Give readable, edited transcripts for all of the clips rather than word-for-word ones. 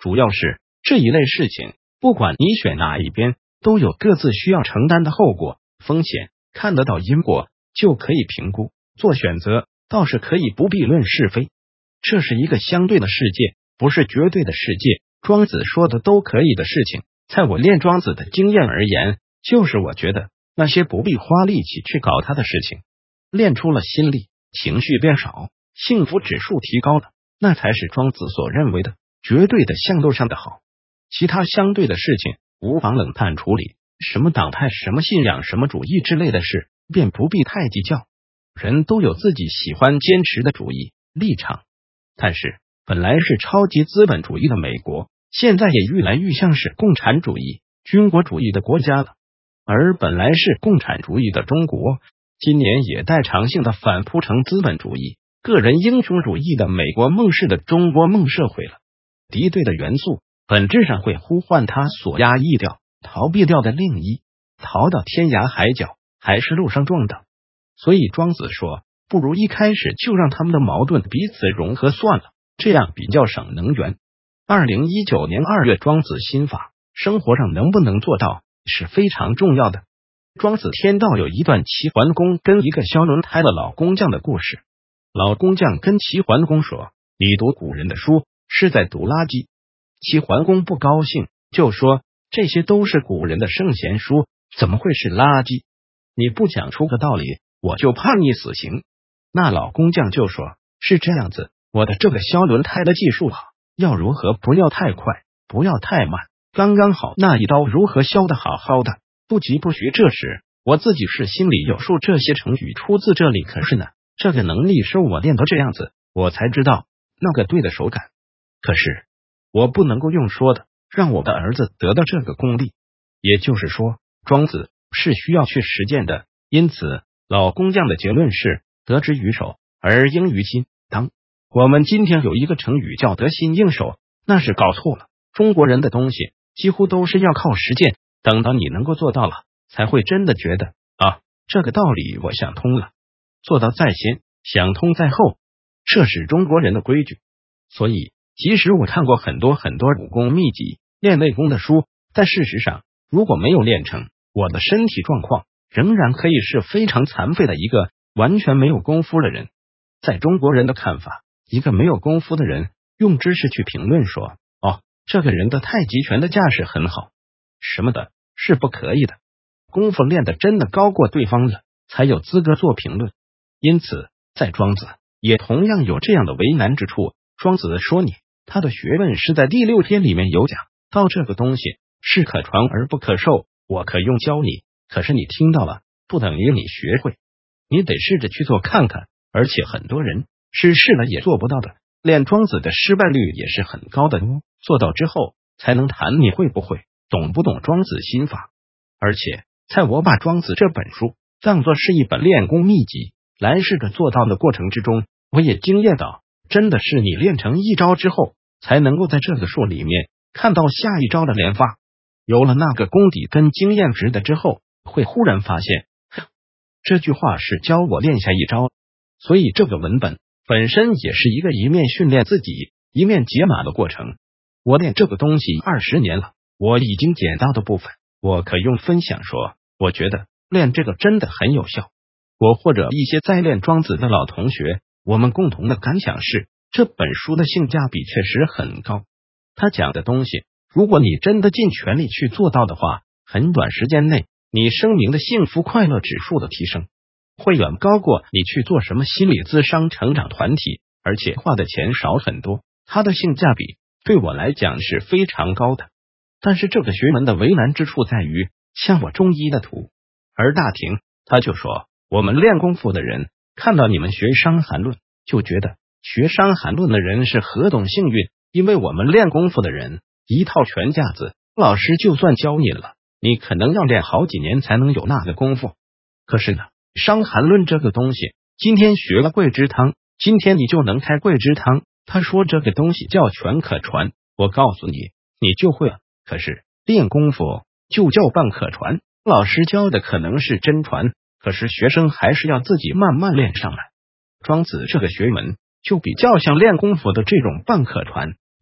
主要是这一类事情，不管你选哪一边，都有各自需要承担的后果、风险，看得到因果就可以评估，做选择倒是可以不必论是非。这是一个相对的世界，不是绝对的世界。庄子说的都可以的事情，在我练庄子的经验而言，就是我觉得那些不必花力气去搞它的事情，练出了心力，情绪变少，幸福指数提高了，那才是庄子所认为的绝对的向度上的好。其他相对的事情无妨冷淡处理，什么党派、什么信仰、什么主义之类的事，便不必太计较。人都有自己喜欢坚持的主义立场，但是本来是超级资本主义的美国，现在也愈来愈像是共产主义、军国主义的国家了。而本来是共产主义的中国，今年也代偿性的反扑成资本主义、个人英雄主义的美国梦式的中国梦社会了。敌对的元素本质上会呼唤他所压抑掉、逃避掉的另一，逃到天涯海角，还是路上撞的。所以庄子说，不如一开始就让他们的矛盾彼此融合算了，这样比较省能源。2019年2月庄子心法，生活上能不能做到是非常重要的。庄子天道有一段齐桓公跟一个削轮胎的老工匠的故事。老工匠跟齐桓公说，你读古人的书是在读垃圾。齐桓公不高兴，就说这些都是古人的圣贤书，怎么会是垃圾？你不讲出个道理，我就判你死刑。那老工匠就说，是这样子，我的这个削轮胎的技术好，要如何不要太快，不要太慢，刚刚好，那一刀如何削得好好的，不疾不徐。这时我自己是心里有数，这些成语出自这里，可是呢，这个能力是我练到这样子，我才知道那个对的手感。可是我不能够用说的让我的儿子得到这个功力，也就是说，庄子是需要去实践的。因此老工匠的结论是，得之于手而应于心。当我们今天有一个成语叫得心应手，那是搞错了。中国人的东西几乎都是要靠实践，等到你能够做到了，才会真的觉得啊，这个道理我想通了。做到在先，想通在后，这是中国人的规矩。所以即使我看过很多武功秘籍、练内功的书，但事实上如果没有练成，我的身体状况仍然可以是非常残废的一个完全没有功夫的人。在中国人的看法，一个没有功夫的人用知识去评论说，哦，这个人的太极拳的架势很好什么的，是不可以的。功夫练得真的高过对方了，才有资格做评论。因此在庄子也同样有这样的为难之处。庄子说他的学问是在第6篇里面有讲到，这个东西是可传而不可授，我可用教你，可是你听到了不等于你学会，你得试着去做看看。而且很多人是试了也做不到的，练庄子的失败率也是很高的哦。做到之后才能谈你会不会懂不懂庄子心法。而且在我把庄子这本书当作是一本练功秘籍来试着做到的过程之中，我也惊艳到，真的是你练成一招之后，才能够在这个术里面看到下一招的连发。有了那个功底跟经验值的之后，会忽然发现，这句话是教我练下一招。所以这个文本本身也是一个一面训练自己，一面解码的过程。我练这个东西20年了，我已经捡到的部分，我可用分享说，我觉得练这个真的很有效。我或者一些在练庄子的老同学，我们共同的感想是，这本书的性价比确实很高。他讲的东西，如果你真的尽全力去做到的话，很短时间内你生命的幸福快乐指数的提升会远高过你去做什么心理咨商成长团体，而且花的钱少很多。它的性价比对我来讲是非常高的。但是这个学门的为难之处在于，像我中医的徒儿大庭，他就说，我们练功夫的人看到你们学伤寒论，就觉得学伤寒论的人是何等幸运，因为我们练功夫的人一套全架子，老师就算教你了，你可能要练好几年才能有那个功夫。可是呢，伤寒论这个东西，今天学了桂枝汤，今天你就能开桂枝汤。他说这个东西叫全可传，我告诉你，你就会了。可是练功夫就叫半可传，老师教的可能是真传，可是学生还是要自己慢慢练上来。庄子这个学门就比较像练功夫的这种半可传，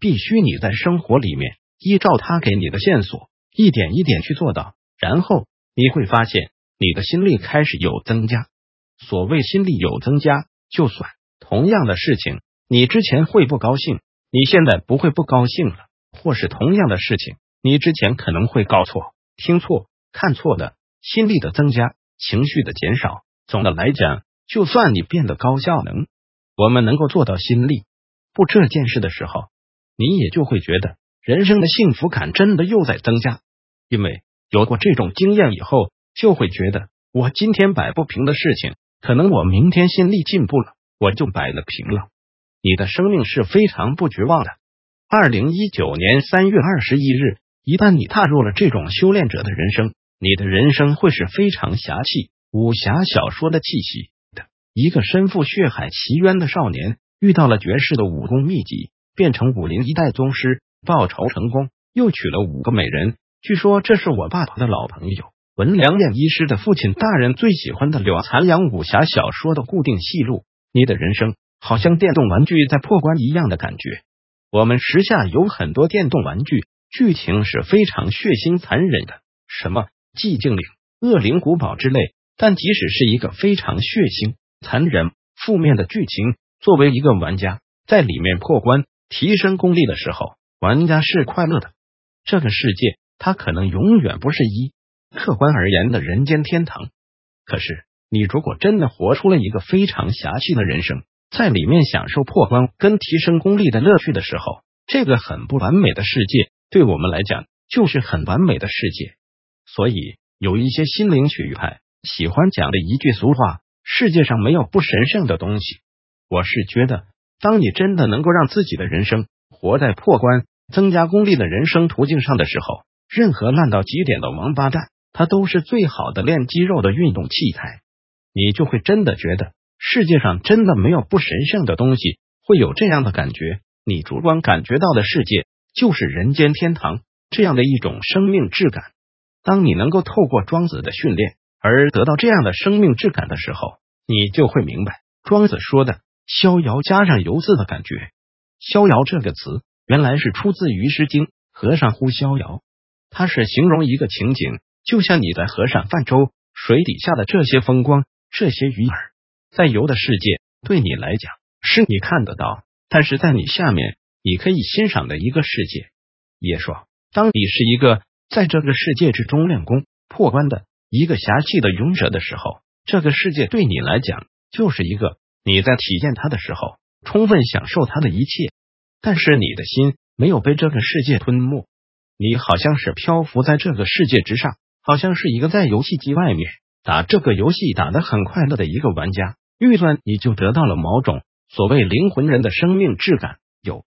必须你在生活里面依照他给你的线索，一点一点去做到，然后你会发现你的心力开始有增加。所谓心力有增加，就算同样的事情，你之前会不高兴，你现在不会不高兴了，或是同样的事情，你之前可能会搞错、听错、看错的，心力的增加，情绪的减少。总的来讲，就算你变得高效能，我们能够做到心力不这件事的时候，你也就会觉得人生的幸福感真的又在增加。因为有过这种经验以后，就会觉得我今天摆不平的事情，可能我明天心力进步了，我就摆了平了。你的生命是非常不绝望的。2019年3月21日，一旦你踏入了这种修炼者的人生，你的人生会是非常侠气、武侠小说的气息的。一个身负血海奇冤的少年，遇到了绝世的武功秘籍，变成武林一代宗师，报仇成功，又娶了5个美人。据说这是我爸爸的老朋友文良燕医师的父亲大人最喜欢的柳残阳武侠小说的固定戏路。你的人生好像电动玩具在破关一样的感觉。我们时下有很多电动玩具，剧情是非常血腥残忍的，什么寂静岭、恶灵古堡之类，但即使是一个非常血腥、残忍、负面的剧情，作为一个玩家，在里面破关、提升功力的时候，玩家是快乐的。这个世界它可能永远不是客观而言的人间天堂，可是你如果真的活出了一个非常侠气的人生，在里面享受破关跟提升功力的乐趣的时候，这个很不完美的世界对我们来讲就是很完美的世界。所以有一些心灵学派喜欢讲的一句俗话，世界上没有不神圣的东西。我是觉得，当你真的能够让自己的人生活在破关、增加功力的人生途径上的时候，任何烂到极点的王八蛋，它都是最好的练肌肉的运动器材。你就会真的觉得世界上真的没有不神圣的东西，会有这样的感觉，你主观感觉到的世界就是人间天堂，这样的一种生命质感。当你能够透过庄子的训练而得到这样的生命质感的时候，你就会明白庄子说的逍遥加上游字的感觉。逍遥这个词原来是出自于诗经河上呼逍遥，它是形容一个情景，就像你在河上泛舟，水底下的这些风光，这些鱼儿，在游的世界对你来讲是你看得到，但是在你下面你可以欣赏的一个世界。也说，当你是一个在这个世界之中练功破关的一个侠气的勇者的时候，这个世界对你来讲就是一个你在体验它的时候充分享受它的一切，但是你的心没有被这个世界吞没，你好像是漂浮在这个世界之上，好像是一个在游戏机外面打这个游戏打得很快乐的一个玩家，预算你就得到了某种所谓灵魂人的生命质感。有